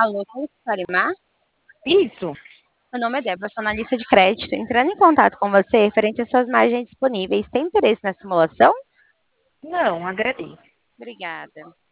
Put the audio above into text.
Alô, consultório Mar? Isso. Meu nome é Débora, sou analista de crédito. Entrando em contato com você referente às suas margens disponíveis. Tem interesse na simulação? Não, agradei. Obrigada.